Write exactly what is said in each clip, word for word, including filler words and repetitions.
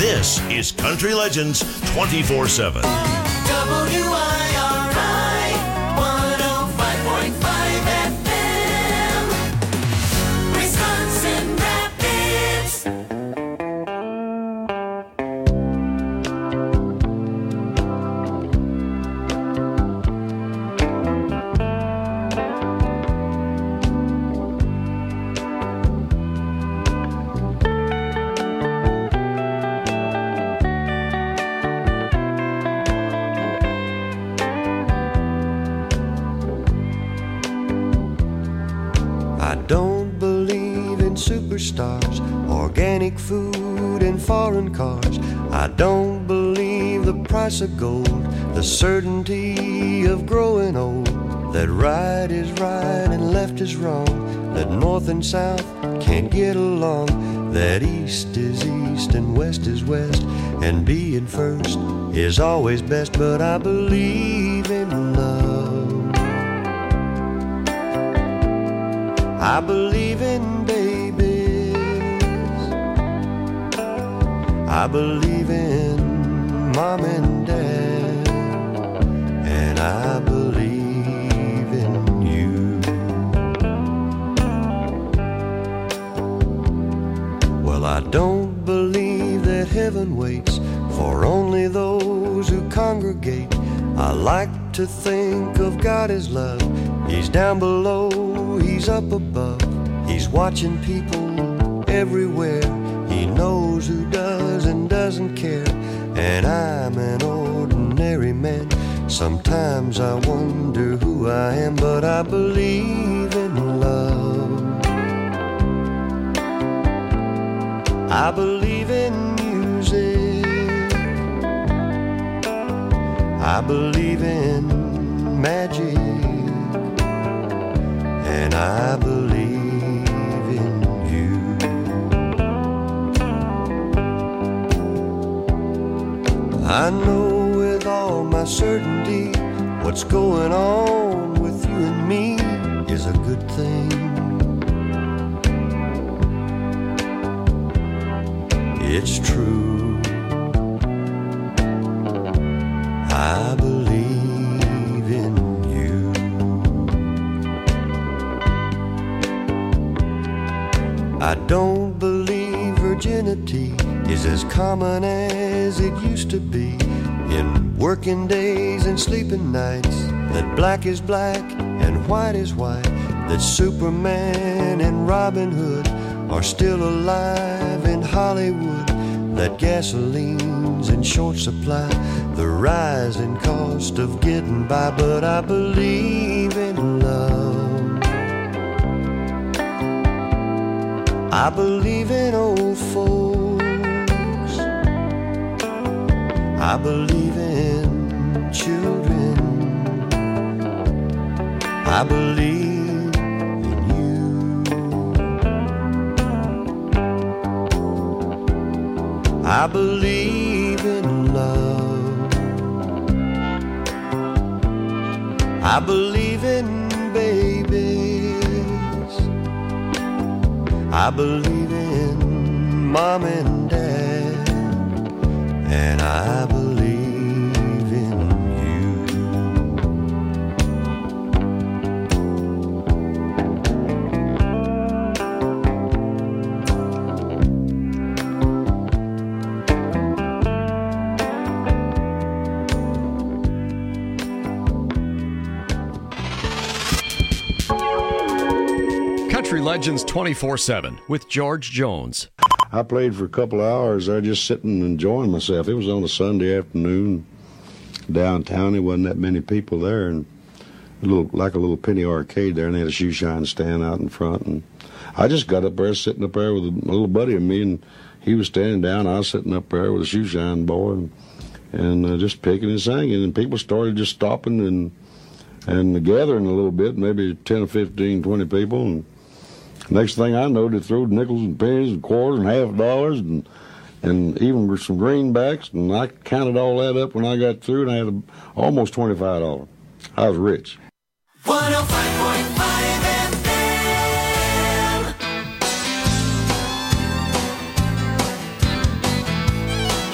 This is Country Legends twenty-four seven. W I R I one oh five point five F M, Wisconsin Rapids. Superstars, organic food and foreign cars. I don't believe the price of gold, the certainty of growing old, that right is right and left is wrong, that north and south can't get along, that east is east and west is west, and being first is always best. But I believe in love, I believe in babies, I believe in mom and dad, and I believe in you. Well, I don't believe that heaven waits for only those who congregate. I like to think of God as love. He's down below, he's up above, he's watching people everywhere. He knows who does and doesn't care, and I'm an ordinary man. Sometimes I wonder who I am, but I believe in love. I believe in music, I believe in magic, and I believe I know with all my certainty what's going on with you and me is a good thing. It's true, I believe in you. I don't believe virginity is as common as it used to be. In working days and sleeping nights, that black is black and white is white, that Superman and Robin Hood are still alive in Hollywood, that gasoline's in short supply, the rising cost of getting by. But I believe in love, I believe in old folks, I believe in children, I believe in you, I believe in love, I believe in babies, I believe in mom and dad, and I believe in you. Country Legends twenty-four seven with George Jones. I played for a couple of hours there just sitting and enjoying myself. It was on a Sunday afternoon downtown. There wasn't that many people there, and a little like a little penny arcade there, and they had a shoe shine stand out in front. And I just got up there, sitting up there with a little buddy of me, and he was standing down. I was sitting up there with a shoe shine boy, and, and uh, just picking and singing. And people started just stopping and and gathering a little bit, maybe ten or fifteen, twenty people. And next thing I know, they threw nickels and pennies and quarters and half dollars and and even with some greenbacks. And I counted all that up when I got through, and I had a, almost twenty-five dollars. I was rich. one oh five point five F M.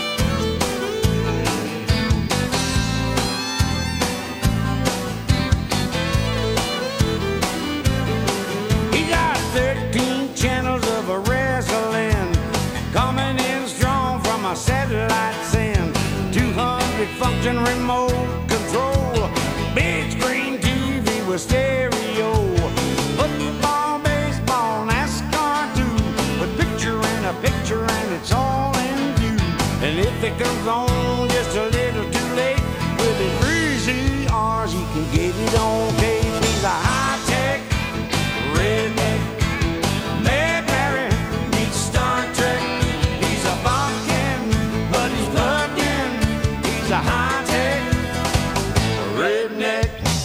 engine remote control, big screen T V with stereo, football, baseball, NASCAR too, with picture and a picture and it's all in view. And if it comes on just a little too late, with his three C Rs he can get it on tape. He's a high-tech redneck. Mayberry meets Star Trek. He's a Vulcan, but he's plugged in. He's a high-tech redneck.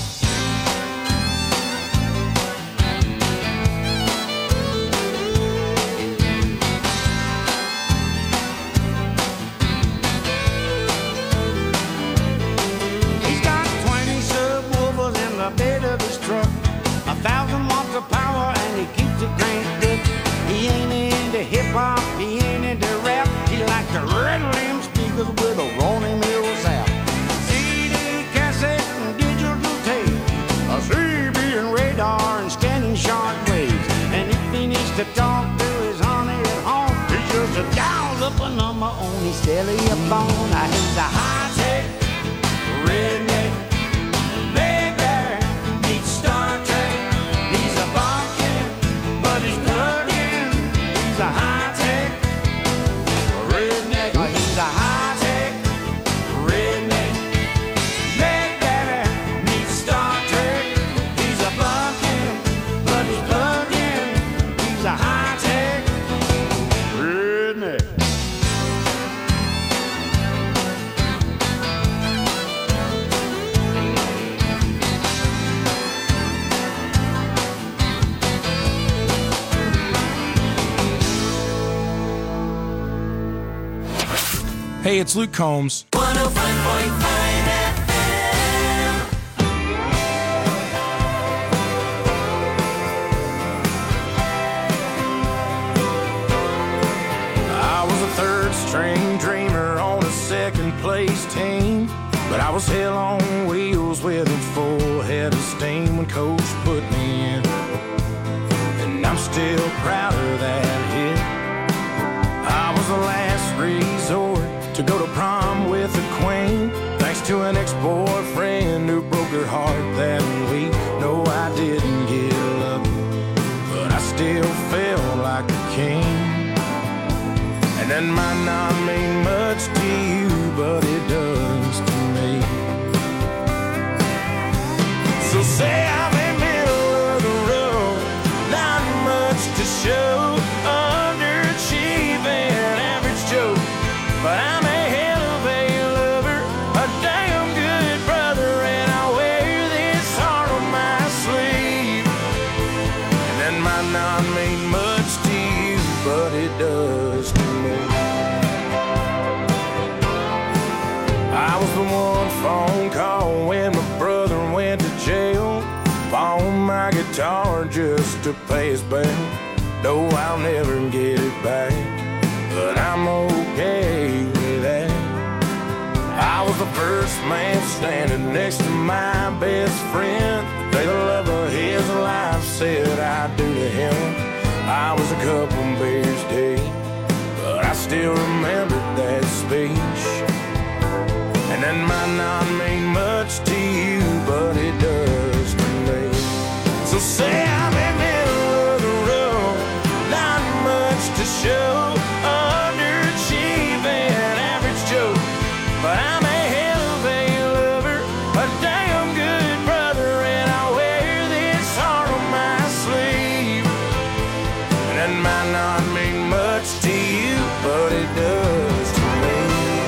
He's got twenty subwoofers in the bed of his truck, a thousand watts of power, and he keeps it cranked up. He ain't into hip-hop, he ain't into rap. He likes to rattle them speakers with a Rolling Mills app. C D, cassette, and digital tape, a C B and radar and scanning short waves. And if he needs to talk to his honey at home, he just dials up a number on his cellular phone. Now he's a high-tech redneck. Big Bear meets Star Trek. He's a Vulcan, but he's plugged in. He's a high-tech redneck. Oh, he's a high-tech redneck. Big Bear meets Star Trek. He's a Vulcan, but he's plugged in. He's a high-tech redneck. Hey, it's Luke Combs. one oh five point five F M. I was a third string dreamer on a second place team, but I was hell on wheels with a full head of steam when coach put me in, and I'm still proud of that hit. I was the last resort to go to prom with a queen, thanks to an ex-boyfriend who broke her heart that week. No, I didn't get lucky, but I still felt like a king. And that might not mean much to you, but it does to me. So say I'm in middle of the road, not much to show, underachieving, average Joe, but I'm a hell of a lover, a damn good brother, and I wear this heart on my sleeve. And that might not mean much to you, but it does to me. I was the one phone call when my brother went to jail, bought my guitar just to pay his bail. No, I'll never get it back, but I'm okay with that. I was the first man standing next to my best friend. They the love of his life said I do to him. I was a couple beers deep, but I still remember that speech. And that might not mean much to you, but it does to me. So say I'm in the middle of the road, not much to show, underachieving, average Joe, but I'm a hell of a lover, a damn good brother, and I wear this heart on my sleeve. And that might not mean much to you, but it does to me.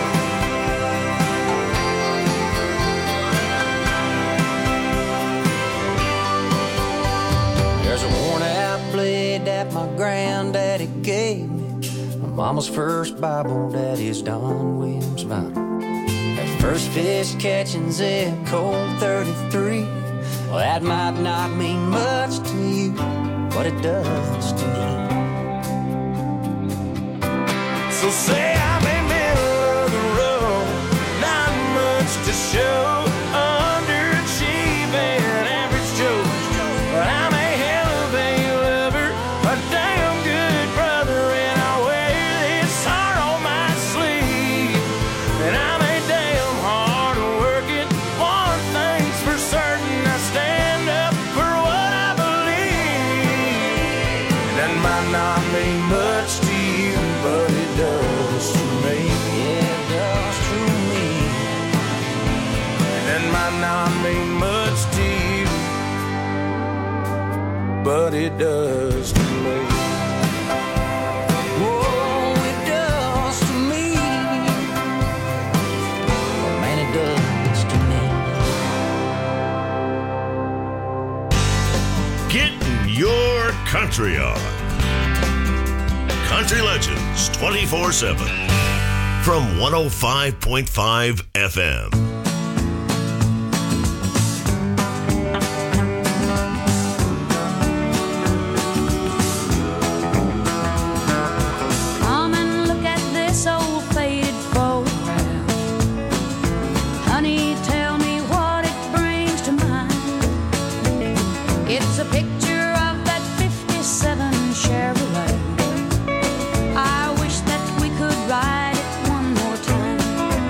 There's a worn out blade that my granddaddy gave me, my mama's first Bible, daddy's Don Williams vinyl. That first fish catching Zeb Colt thirty-three, well, that might not mean much to you, but it does to me. So say I'm in the middle of the road, not much to show, underachieving, average Joe, but I'm a hell of a lover, a damn good brother, and I wear this heart on my sleeve. And I'm a damn hard it does to me. Oh, it does to me. Oh, man, it does to me. Getting your country on. Country Legends twenty-four seven from one oh five point five F M. Come and look at this old faded photograph. Honey, tell me what it brings to mind. It's a picture of that fifty-seven Chevrolet. I wish that we could ride it one more time.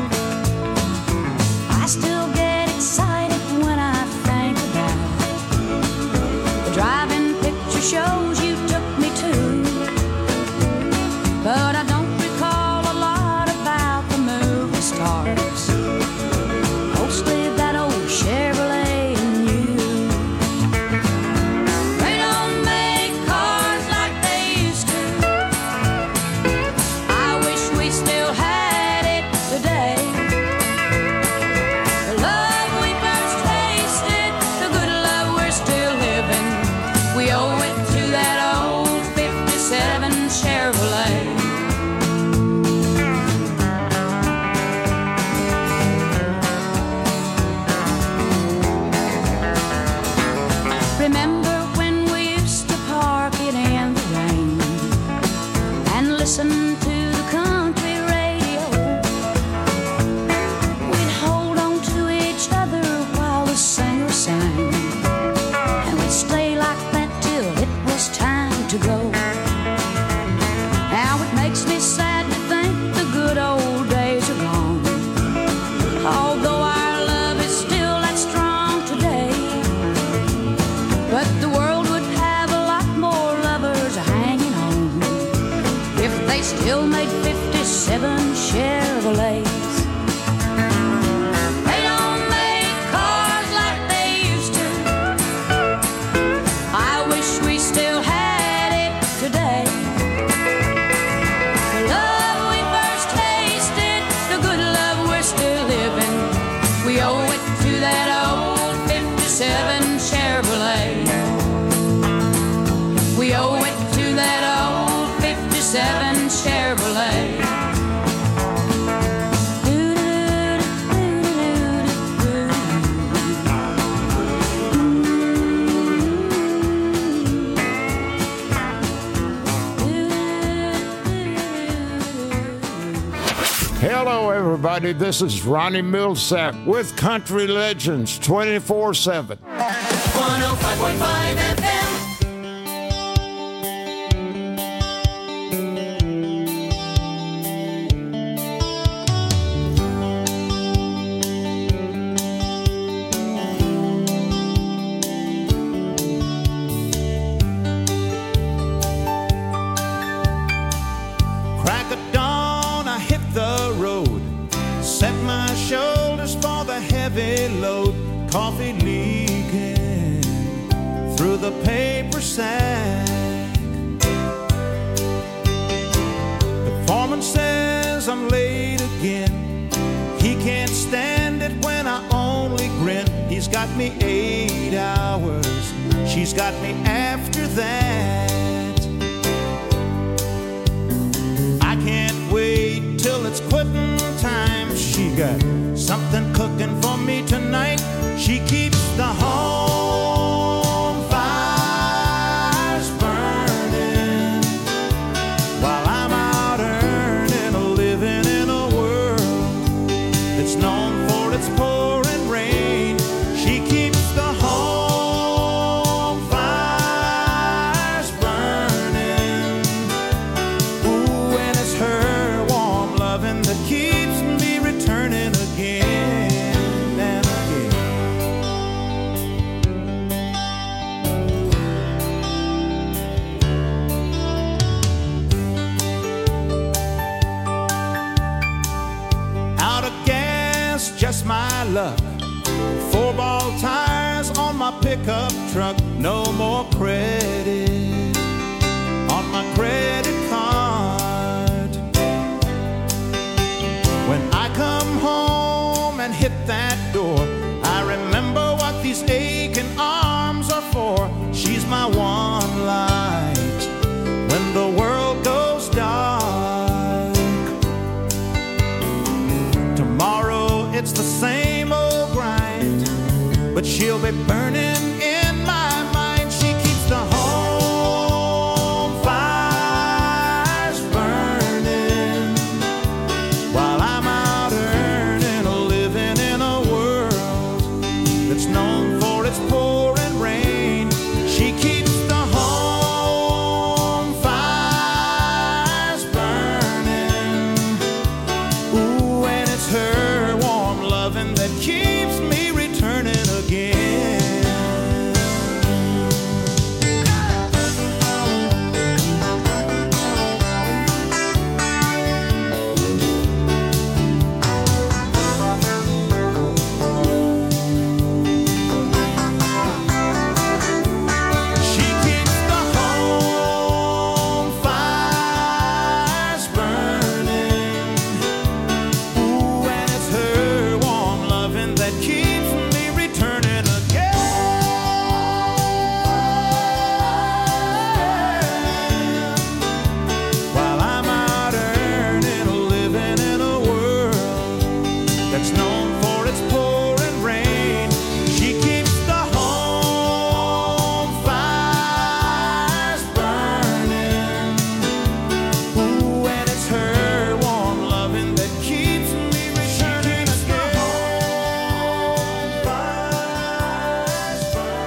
I still get excited when I think about the driving picture shows you took me to. But I don't recall a lot about the movie stars. Mostly that old Chevrolet and you. They don't make cars like they used to. I wish we still had it today. The love we first tasted, the good love we're still living, we owe it to that old fifty-seven Chevrolet. Remember when we used to park it in the rain and listen to the country radio? We'd hold on to each other while the singer sang, and we'd stay like that till it was time to go. Now it makes me sad to think the good old days are gone, although our love is still that strong today. But the world would have a lot more lovers hanging on if they still made fifty-seven Chevrolets. They don't make cars like they used to. I wish we still had it today. The love we first tasted, the good love we're still living, we owe it to that old fifty-seven Chevrolet. We owe it to that old fifty-seven Chevrolet. Hello, everybody. This is Ronnie Millsap with Country Legends twenty-four seven. one oh five point five F M. Crack of dawn, I hit the road, set my shoulders for the heavy load. Coffee leaking through the paper sack. The foreman says I'm late again. He can't stand it when I only grin. He's got me eight hours, she's got me after that. I can't wait till it's quitting time. She got something cooking for me tonight. She keeps the home fires burning while I'm out earning a living in a world that's known for its pouring rain. She keeps the home fires burning. Ooh, and it's her warm loving that keeps me returning again and again. Out of gas, just my luck. Four ball tires on my pickup truck, no more credit. that door. I remember what these aching arms are for. She's my one light when the world goes dark. Tomorrow it's the same old grind, but she'll be burning in my mind. She keeps the home fires burning while I'm out earning a living in a world that's known for its pouring rain. She keeps the home fires burning. Ooh, and it's her warm loving that keeps me returning again. She keeps the home fires burning. Ooh, and it's her warm loving that keeps me returning again. While I'm out earning a living in a world that's known for its pouring rain. She keeps the home fires burning. Ooh, and it's her warm loving that keeps me returning again. Home fires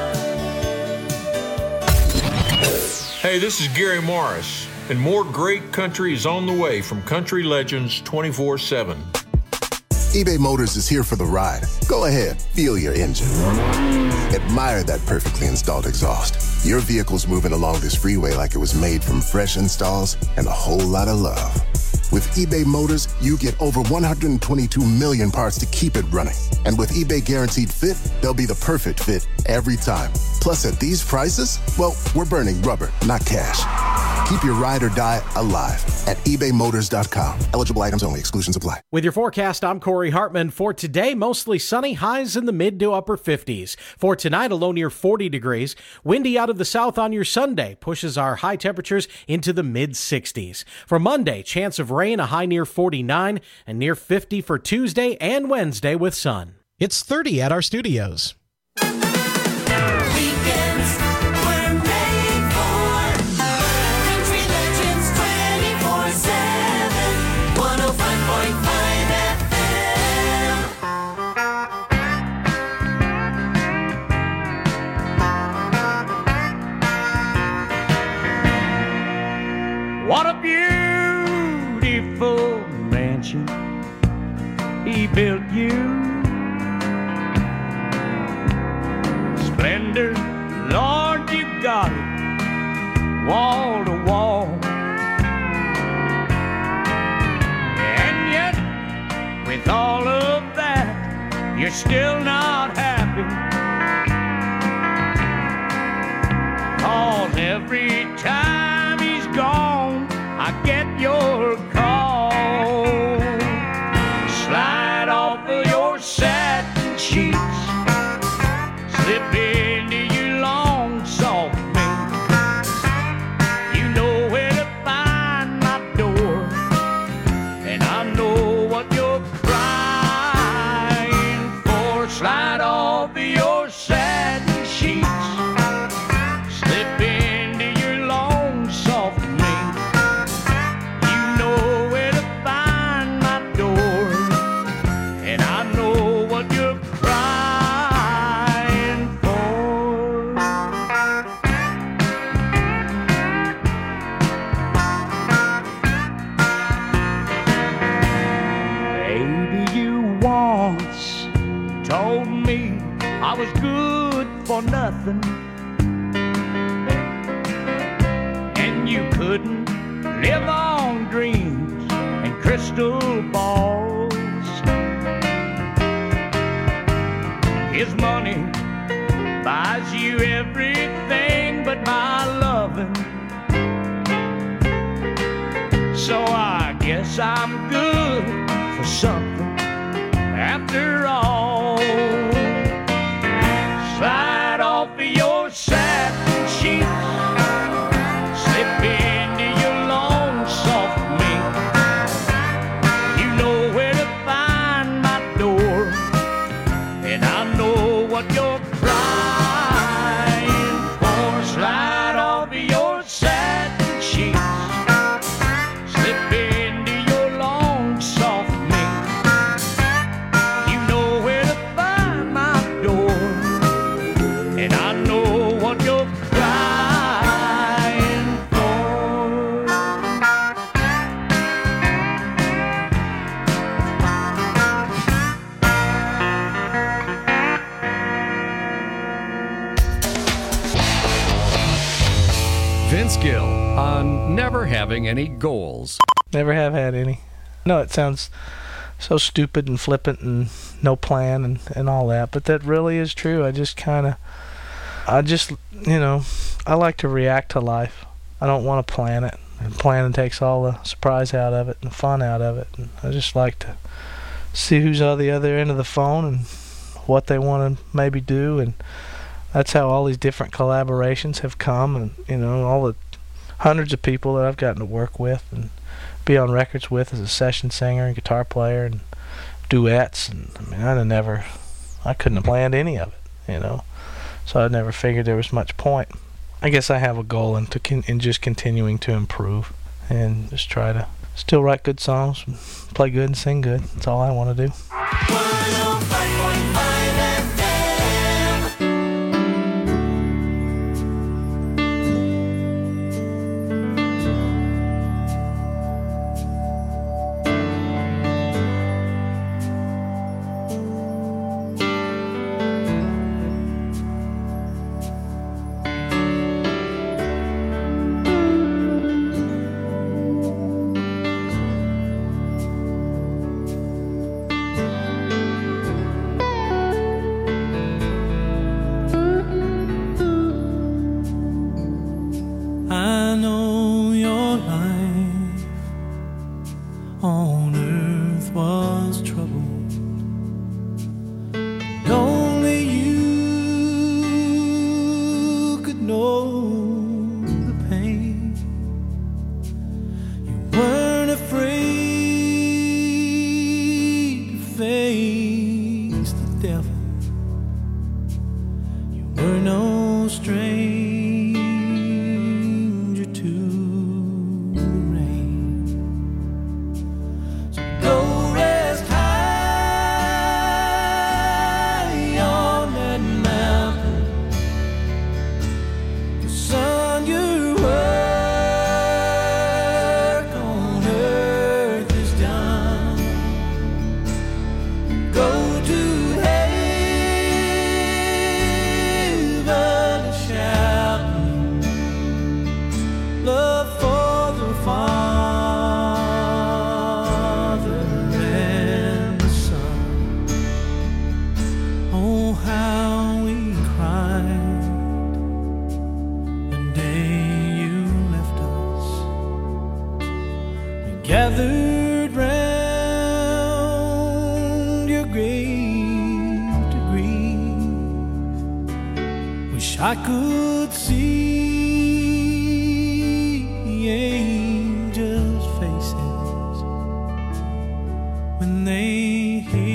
burning. Hey, this is Gary Morris, and more great country is on the way from Country Legends twenty-four seven. eBay Motors is here for the ride. Go ahead, feel your engine. Admire that perfectly installed exhaust. Your vehicle's moving along this freeway like it was made from fresh installs and a whole lot of love. With eBay Motors, you get over one hundred twenty-two million parts to keep it running. And with eBay Guaranteed Fit, they'll be the perfect fit every time. Plus, at these prices, well, we're burning rubber, not cash. Keep your ride or die alive at ebay motors dot com. Eligible items only. Exclusions apply. With your forecast, I'm Corey Hartman. For today, mostly sunny, highs in the mid to upper fifties. For tonight, a low near forty degrees. Windy out of the south on your Sunday pushes our high temperatures into the mid sixties. For Monday, chance of rain, a high near forty-nine, and near fifty for Tuesday and Wednesday with sun. It's thirty at our studios. Weekends were made for Country Legends twenty-four seven, one oh five point five F M. What a beautiful mansion he built you. Splendor, Lord, you got it, wall to wall. And yet, with all of that, you're still not happy. 'Cause every time he's gone, I get your call. Slide off of your satin sheets, slip into your long soft mink. You know where to find my door, and I know what you're crying for. Slide off of your satin sheets, slip into your long soft mink. You know where to find my door, and I know what you're crying for. Baby, you once told me I was good for nothing, and you couldn't live on dreams and crystal balls. His money buys you everything but my loving, so I guess I'm good for something after all. skill on never having any goals. Never have had any. No, it sounds so stupid and flippant and no plan and, and all that, but that really is true. I just kind of, I just, you know, I like to react to life. I don't want to plan it. And planning takes all the surprise out of it and the fun out of it. And I just like to see who's on the other end of the phone and what they want to maybe do, and that's how all these different collaborations have come, and you know, all the hundreds of people that I've gotten to work with and be on records with as a session singer and guitar player and duets. And I mean, I never, I couldn't have planned any of it, you know. So I never figured there was much point. I guess I have a goal in to con- in just continuing to improve and just try to still write good songs, play good and sing good. That's all I want to do. I know your life on earth was troubled, and only you could know the pain. You weren't afraid to face the devil. You were no stranger gathered round your grave to grieve. Wish I could see the angels' faces when they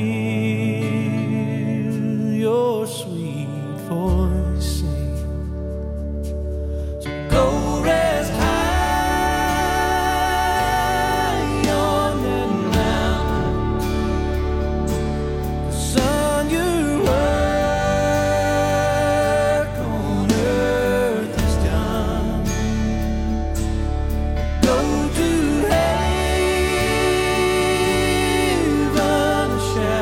hear your sweet voice sing. So go rest high. Shall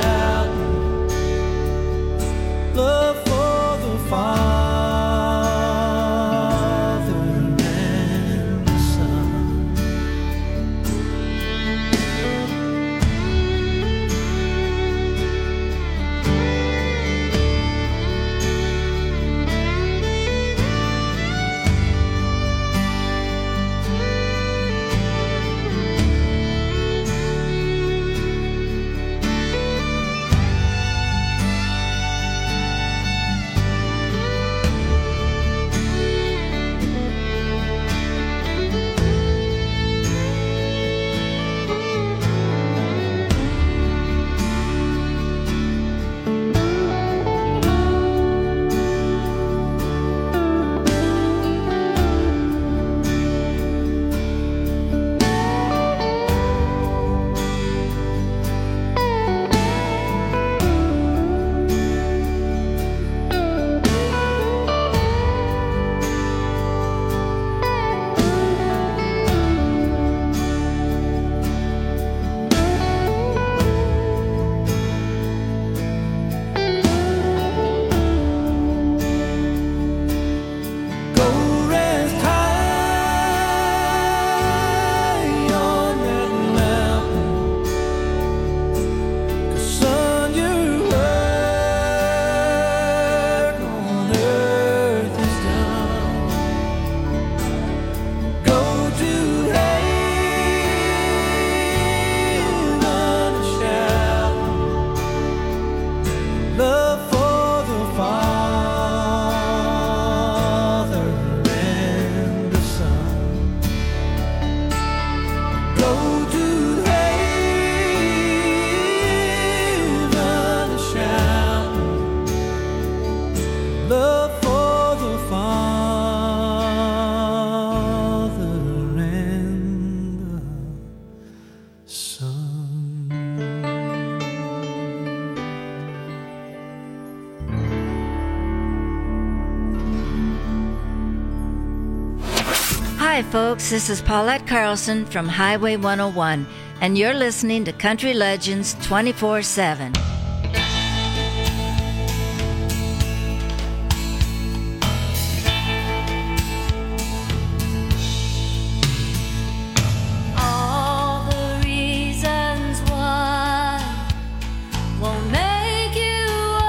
Hi, folks. This is Paulette Carlson from Highway one oh one, and you're listening to Country Legends twenty-four seven. All the reasons why won't make you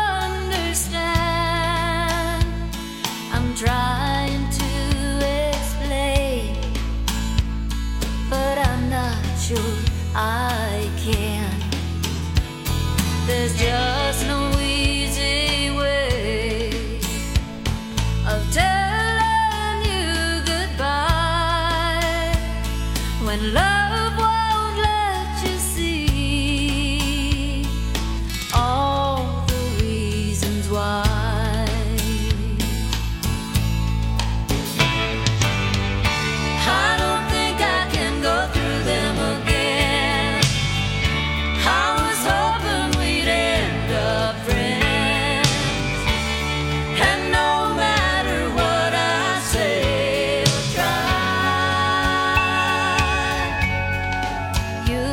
understand. I'm trying to explain, but I'm not sure I can. There's just no easy way of telling you goodbye when love won't let you see all the reasons why. I don't think I can go through them again. I was hoping we'd end up friends, and no matter what I say or try, you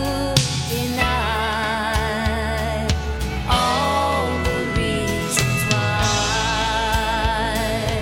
deny all the reasons why.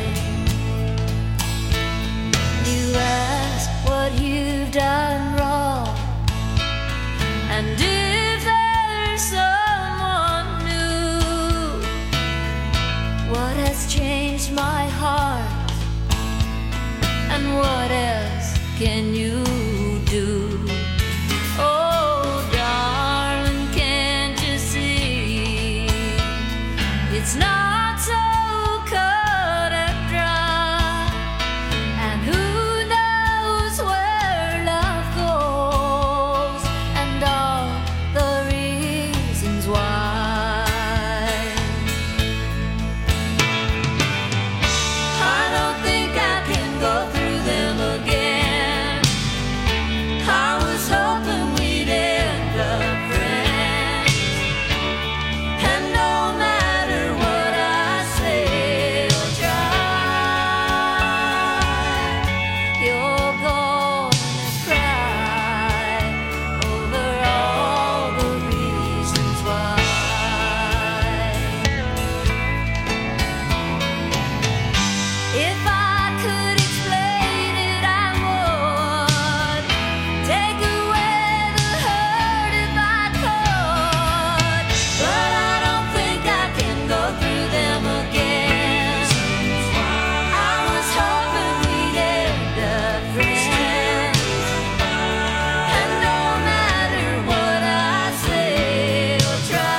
You ask what you've done wrong, and if there's someone new, what has changed my heart, and what else can you do? Oh, darling, can't you see? It's not so cut and dry, and who knows where love goes, and all the reasons why. I don't think I can go through them again. I was hoping we'd end up friends, and no matter what I say or try, you're gonna cry over all the reasons why. If I could explain it, I would. Take away the hurt if I could, but I don't think I can go through them again. I was hoping we'd end up friends, and no matter what I say or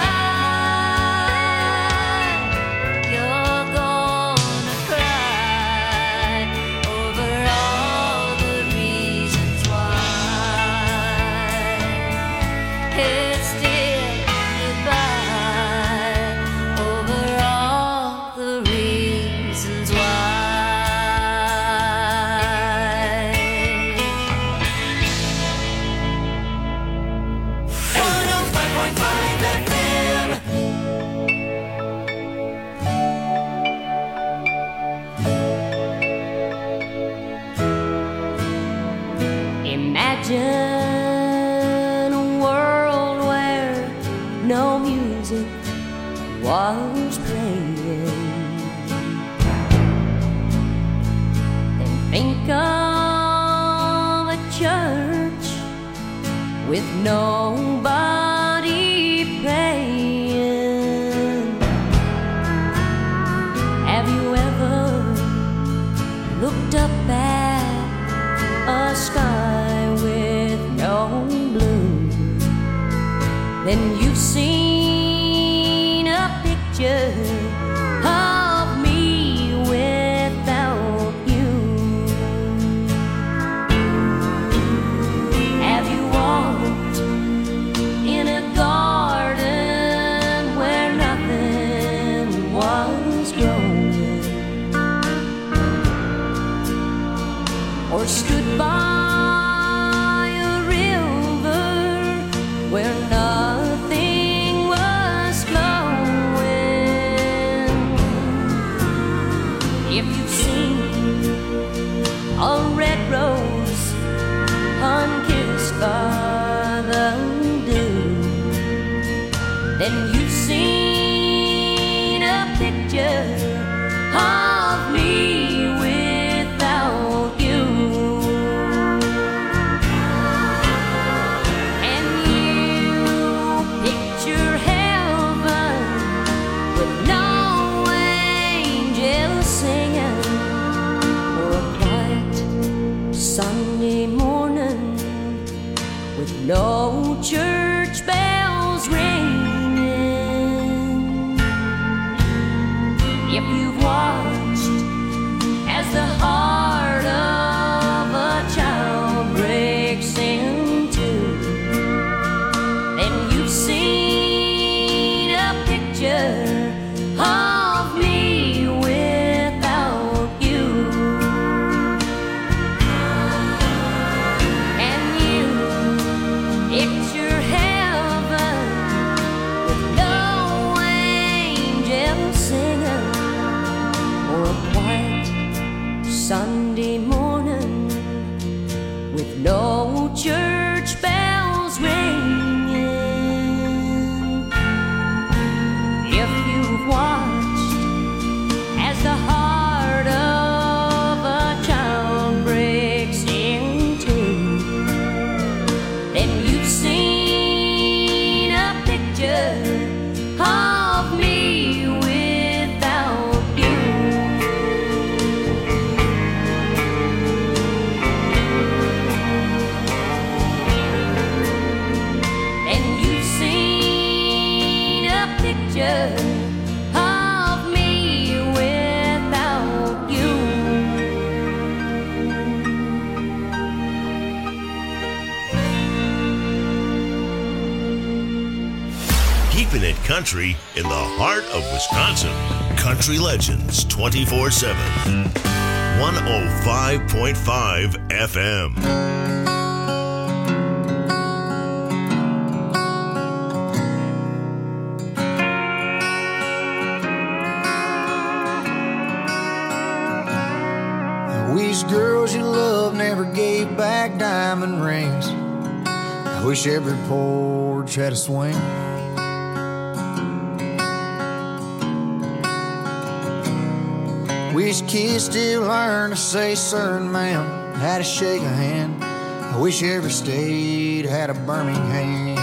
try, you're gonna cry over all the reasons why. It's still goodbye over all the reasons why. one oh five point five F M. Imagine a world where no music was playing. Then think of a church with nobody paying. Have you ever looked up at a sky with no blue? Then you've seen a picture of me without you. Have you walked in a garden where nothing was growing, or stood by a river where nothing was flowing? then you've seen a picture of me without you. And you picture heaven with no angels singing, or a quiet Sunday morning with no church bells ringing. If you've watched as the heart of a child breaks in two, then you've seen a picture of me without you. And you picture heaven with no angels singing, or a quiet Sunday morning with no church bells ringing. If you've watched as the heart of a child breaks in two, then you've seen a picture of me without you. And you've seen a picture of me without you. Keeping it country in the heart of Wisconsin. Country Legends twenty-four seven. one oh five point five F M. I wish girls you love never gave back diamond rings. I wish every porch had a swing. Wish kids still learn to say sir and ma'am, how to shake a hand. I wish every state had a Birmingham.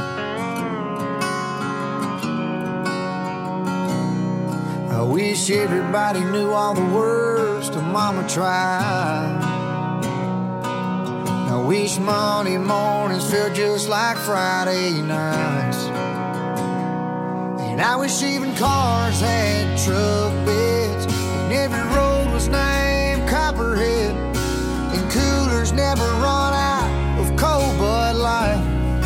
I wish everybody knew all the words to Mama Tried. I wish Monday mornings felt just like Friday nights. And I wish even cars had truck beds, and every road was named Copperhead, and coolers never run out of cold Bud Light.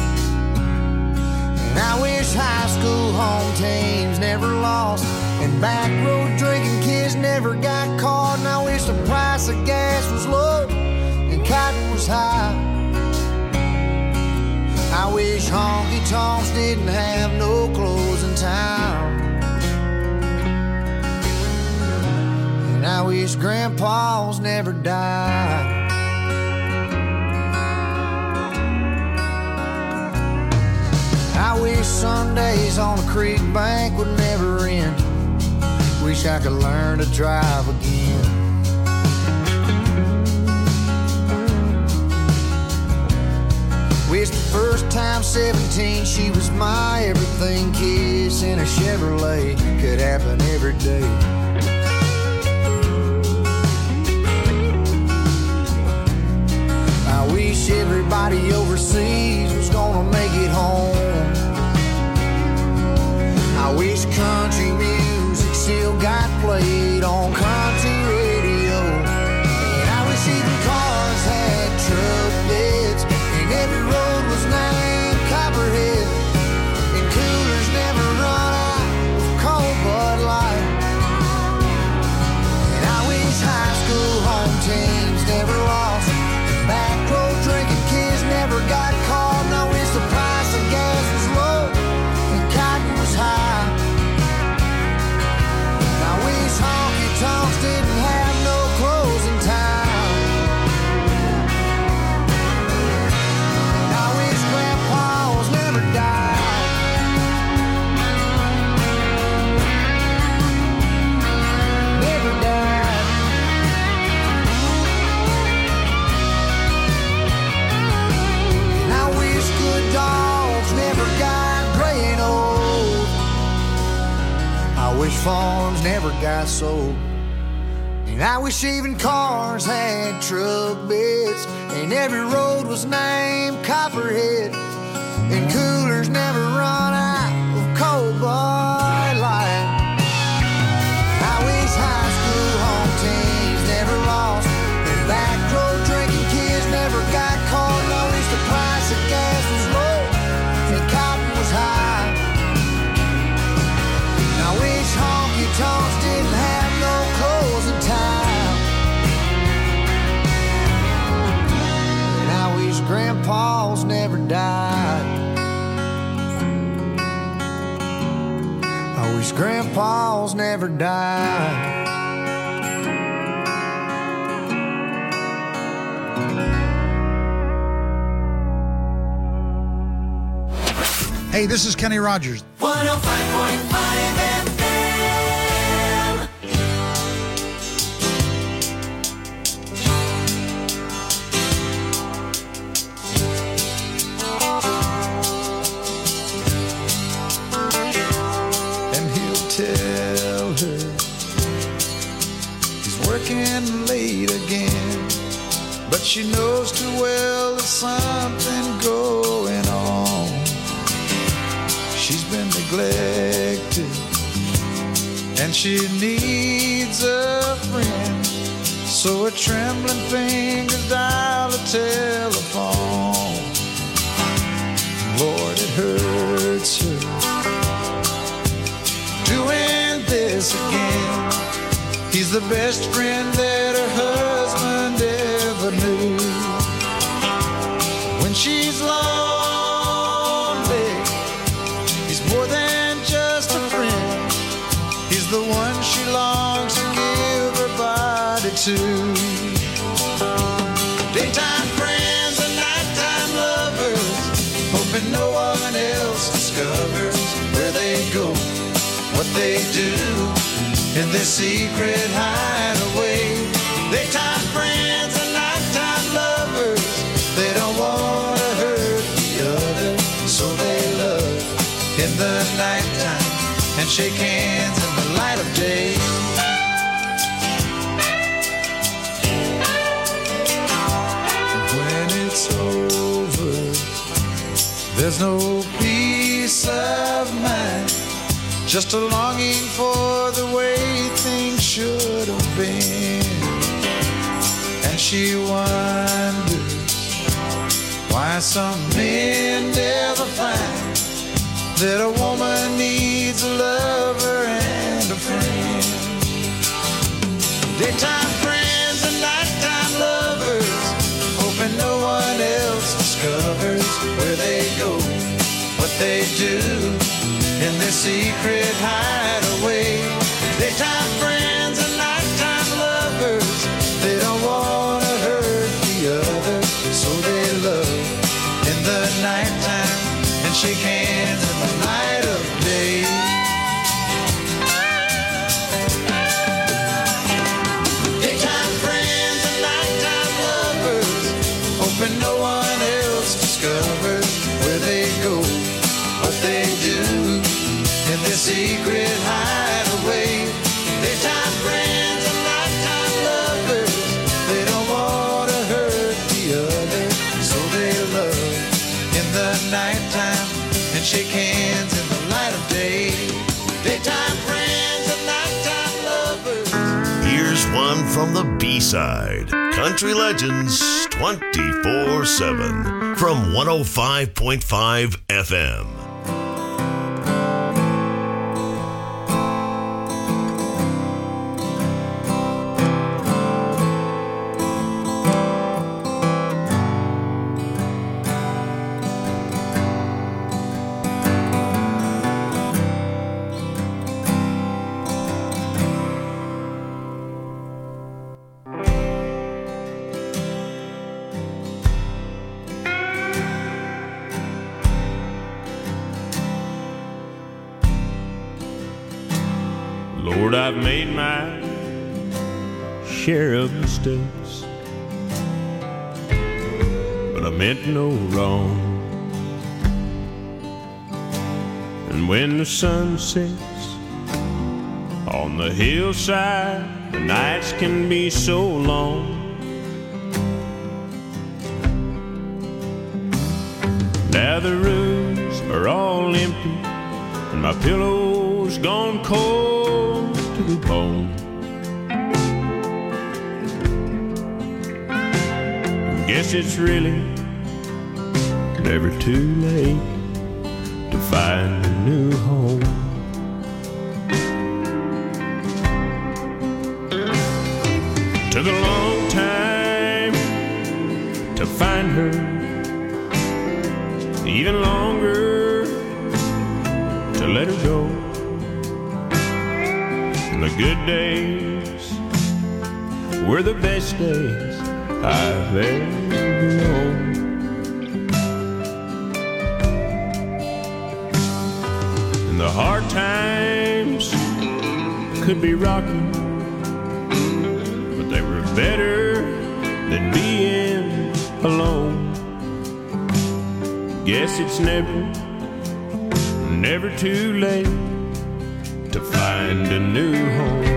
And I wish high school home teams never lost, and back road drinking kids never got caught. And I wish the price of gas was low and cotton was high. I wish honky tonks didn't have no closing time. And I wish grandpas never died. I wish Sundays on the creek bank would never end. Wish I could learn to drive again. Wish the first time seventeen she was my everything. Kiss in a Chevrolet could happen every day. I wish everybody overseas was gonna make it home. I wish country music still got played on country radio. And I wish even cars had truck beds, and every road was named Copperhead, and coolers never run out of cold Bud Light. And I wish high school home teams never lost, back road drinking kids never got caught. And I wish the price of gas farms never got sold. And I wish even cars had truck beds, and every road was named Copperhead, and coolers never run out of cold Bud Light. I wish high school home teams never lost, and back road drinking kids never got caught. And I wish the price of gas was low and cotton was high. And I wish honky tonks didn't have no closing time. And I wish grandpas never died. I wish grandpas never died. Hey, this is Kenny Rogers. one oh five point five F M. And he'll tell her he's working late again, but she knows too well there's something going on. She's been neglected, and she needs a friend. So her trembling fingers dial a telephone. Lord, it hurts her doing this again. He's the best friend that her husband ever knew. When she's lonely, he's more than just a friend. He's the one she longs to give her body to. Daytime friends and nighttime lovers, hoping no one else discovers where they go, what they do in their secret hideaway. Daytime friends and nighttime lovers, they don't want to hurt the other, so they love in the nighttime and shake hands in the light of day. When it's over, there's no peace of mind, just a longing for the way things should have been. And she wonders why some men never find that a woman needs a lover and a friend. Daytime friends and nighttime lovers, hoping no one else discovers where they go, what they do in their secret hideaway. Daytime friends and nighttime lovers, they don't want to hurt the other, so they love in the nighttime and shake hands in the light of day. Daytime friends and nighttime lovers, hoping no one else discovers where they go, what they do in their secret hideaway. Daytime friends and nighttime lovers, they don't want to hurt the other, so they love in the nighttime and shake hands in the light of day. Daytime friends and nighttime lovers. Here's one from the B-side. Country Legends twenty-four seven from one oh five point five F M. Lord, I've made my share of mistakes, but I meant no wrong. And when the sun sets On the hillside, the nights can be so long. Now the rooms are all empty, and my pillow's gone cold to the bone. Guess it's really never too late to find a new home. Took a long time to find her, even longer to let her go. And the good days were the best days I've ever known. And the hard times could be rocky, but they were better than being alone. Guess it's never, never too late to find a new home.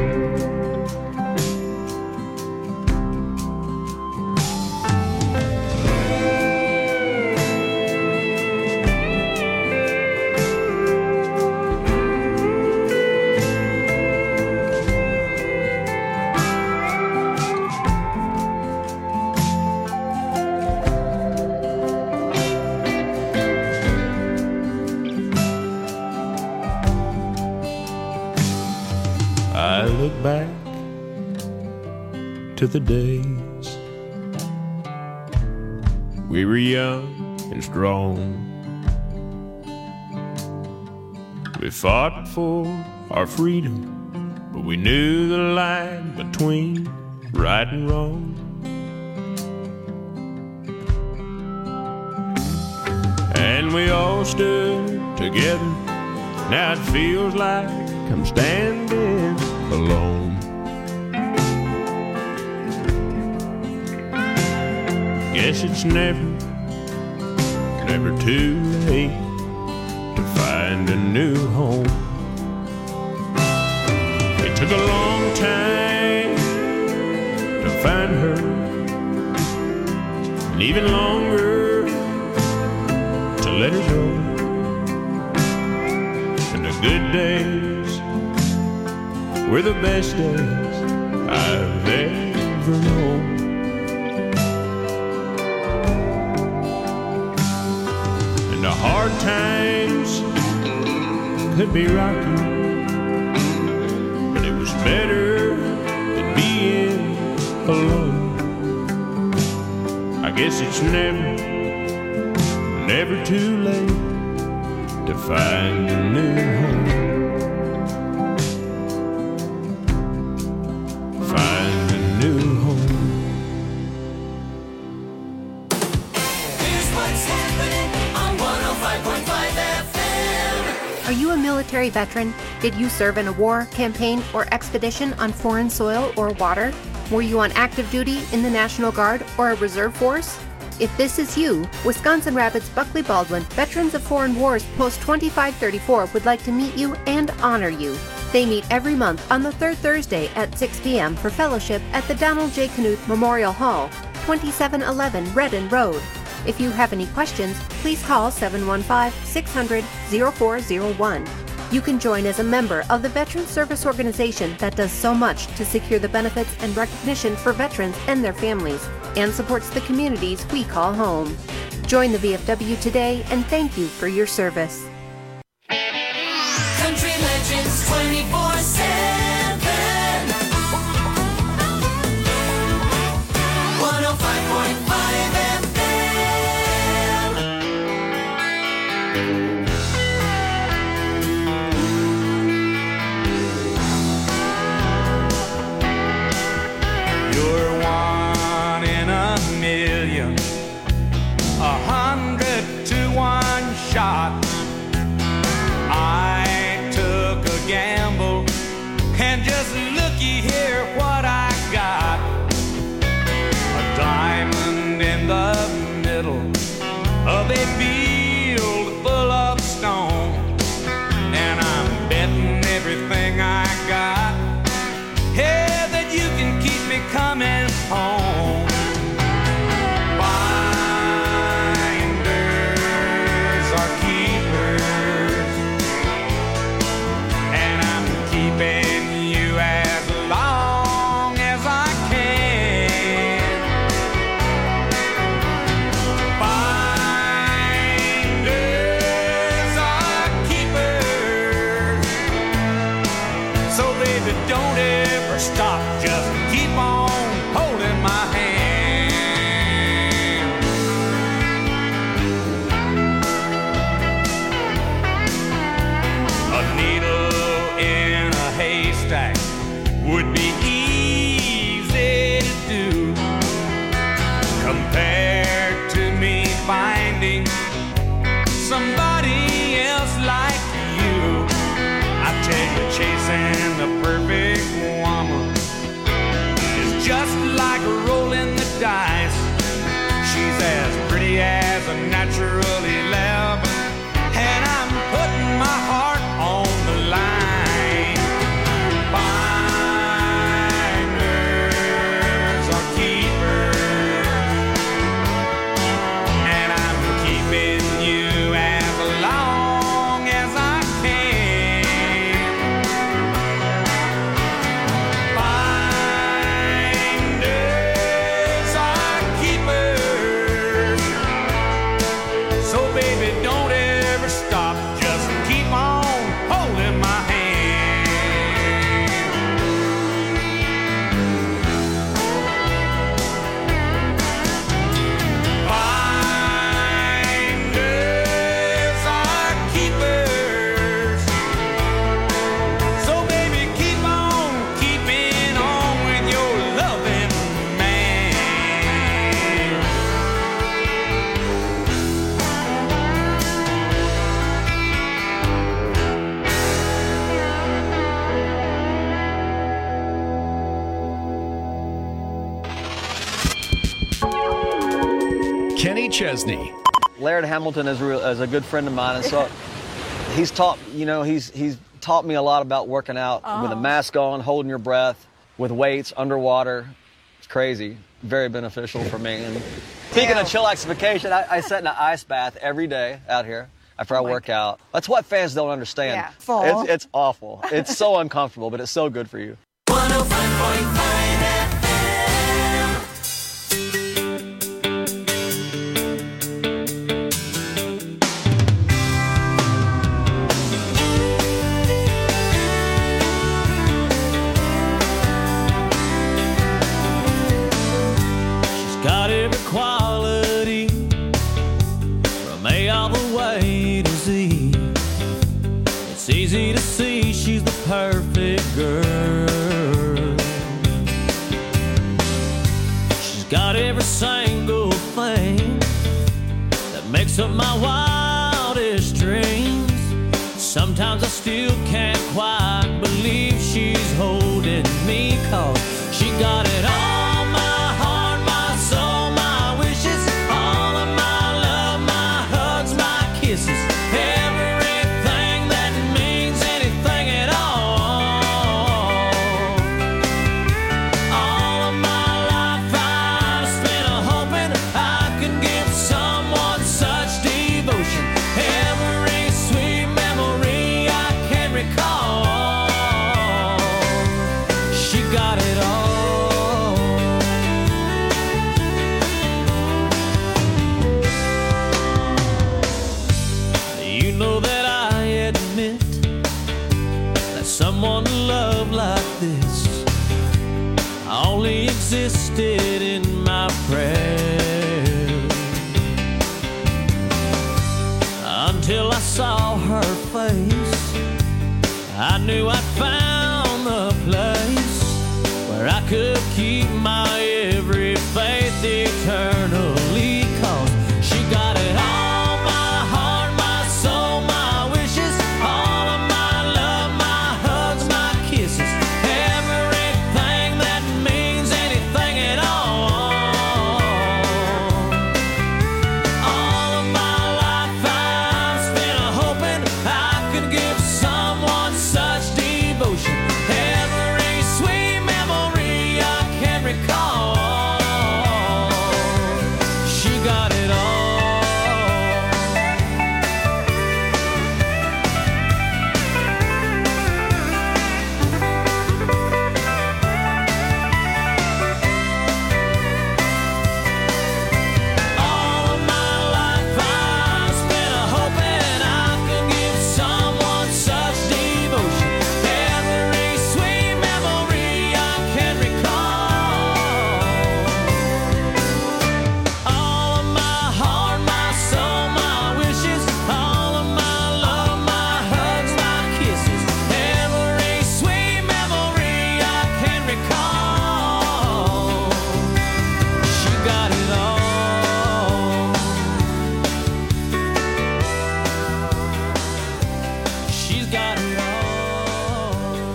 I look back to the days we were young and strong. We fought for our freedom, but we knew the line between right and wrong. And we all stood together. Now it feels like I'm standing alone. Guess it's never, never too late to find a new home. It took a long time to find her, and even longer to let her go. And the good days were the best days I've ever known. And the hard times could be rocky, but it was better than being alone. I guess it's never, never too late to find a new home. Find a new home. Here's what's happening on one oh five point five F M. Are you a military veteran? Did you serve in a war, campaign, or expedition on foreign soil or water? Were you on active duty in the National Guard or a reserve force? If this is you, Wisconsin Rapids Buckley Baldwin Veterans of Foreign Wars Post twenty-five thirty-four would like to meet you and honor you. They meet every month on the third Thursday at six p.m. for fellowship at the Donald J. Knuth Memorial Hall, twenty-seven eleven Redden Road. If you have any questions, please call seven one five, six hundred, oh four oh one. You can join as a member of the Veterans Service Organization that does so much to secure the benefits and recognition for veterans and their families, and supports the communities we call home. Join the V F W today, and thank you for your service. Country Legends twenty-four seven. one oh five point five F M. You're one in a million, a hundred to one shot. I took a gamble, and just looky here what I got. A diamond in the middle of a field full of stone, and I'm betting everything I got don't ever stop, just keep on holding my hand. A needle in a haystack would be easy to do compared to me finding somebody else like you. I tell you, chasing the perfect woman is just like rolling the dice. She's as pretty as a natural eleven, and I'm putting my heart on the line. Finders are keepers, and I'm keeping you as long as I can. Finders are keepers, so baby, don't ever stop, just keep on holding my hand. Finders are keepers, so baby, keep on keeping on with your loving man. Kenny Chesney. Laird Hamilton is, real, is a good friend of mine, and so he's taught, you know, he's he's taught me a lot about working out with a mask on, holding your breath, with weights, underwater. It's crazy. Very beneficial for me. And speaking of chillaxification, I, I sit in an ice bath every day out here after I work out. That's what fans don't understand. Yeah. Fall. It's, it's awful. It's so uncomfortable, but it's so good for you. one oh five point five F M. Got every quality from A all the way to Z. It's easy to see she's the perfect girl. She's got every single thing that makes up my wildest dreams. Sometimes I still can't quite believe she's holding me, 'cause she got it all. Everything that means anything at all. All of my life I've spent hoping I could give someone such devotion. Every sweet memory I can recall. She got it all. You know that I admit that someone to love like this only existed in my prayers, until I saw her face. I knew I'd found the place where I could keep my every faith eternally, 'cause she got it all.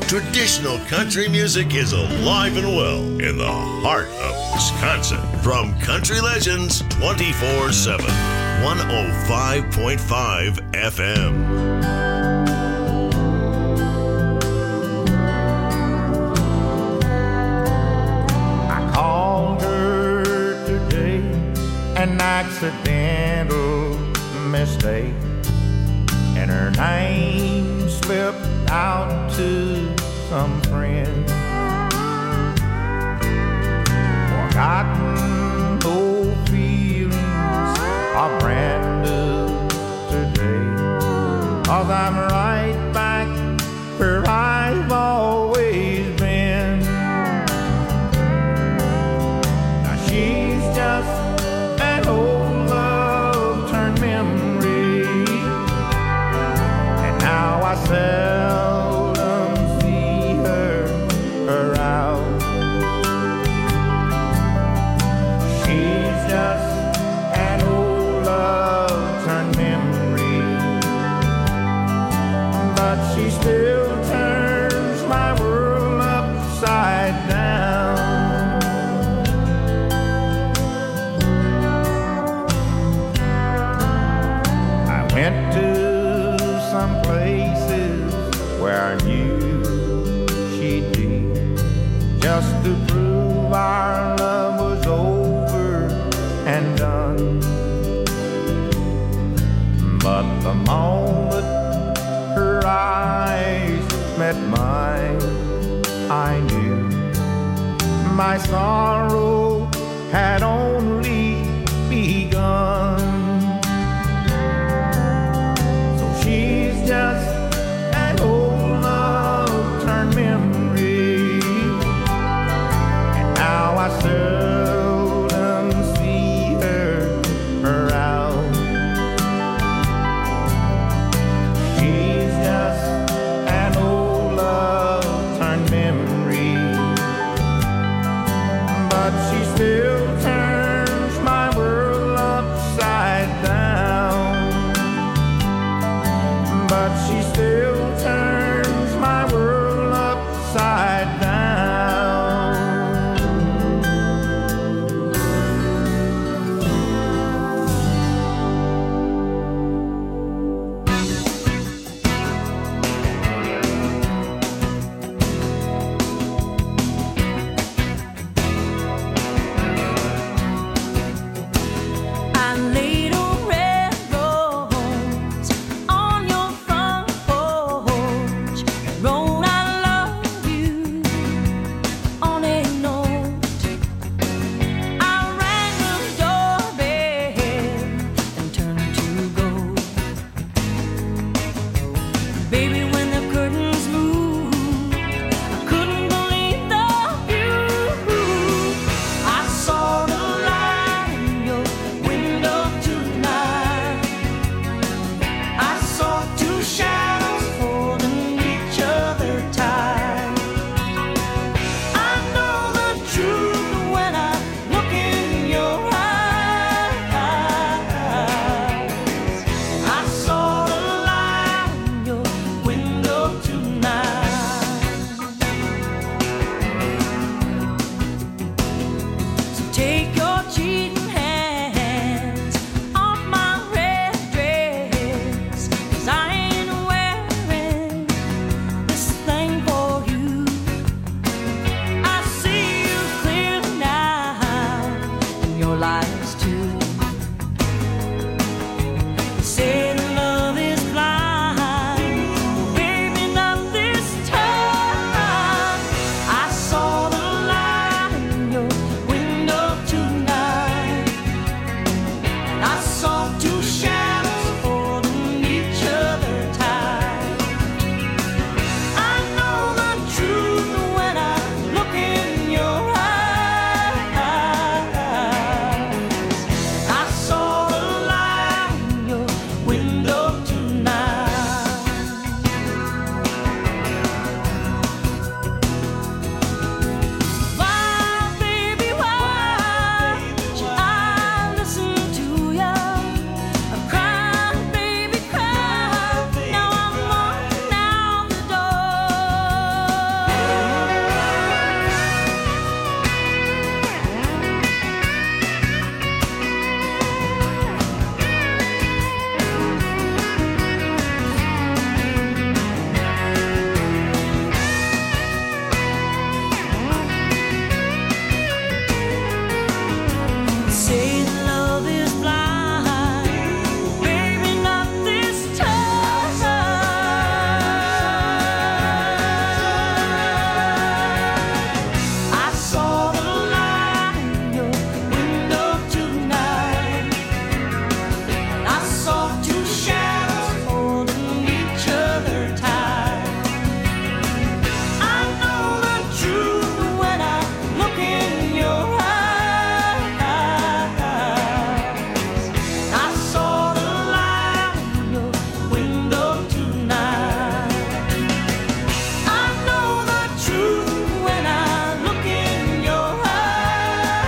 Traditional country music is alive and well in the heart of Wisconsin. From Country Legends twenty-four seven, one oh five point five F M. I called her today, an accidental mistake, and her name slipped out to some friend. Forgotten old feelings are brand new today, 'cause I'm right back where I've always been. Now she's just an old love turned memory, and now I seldom see her around. She's just an old love turned memory, but she still turns my world upside down. I went to some places where I knew she'd be, just to prove our love was over and done. But the moment her eyes met mine, I knew my sorrow had only begun. So she's just an old love turned memory, and now I seldom see her around. She's just an old love turned memory, but she still turns my world upside down. But she still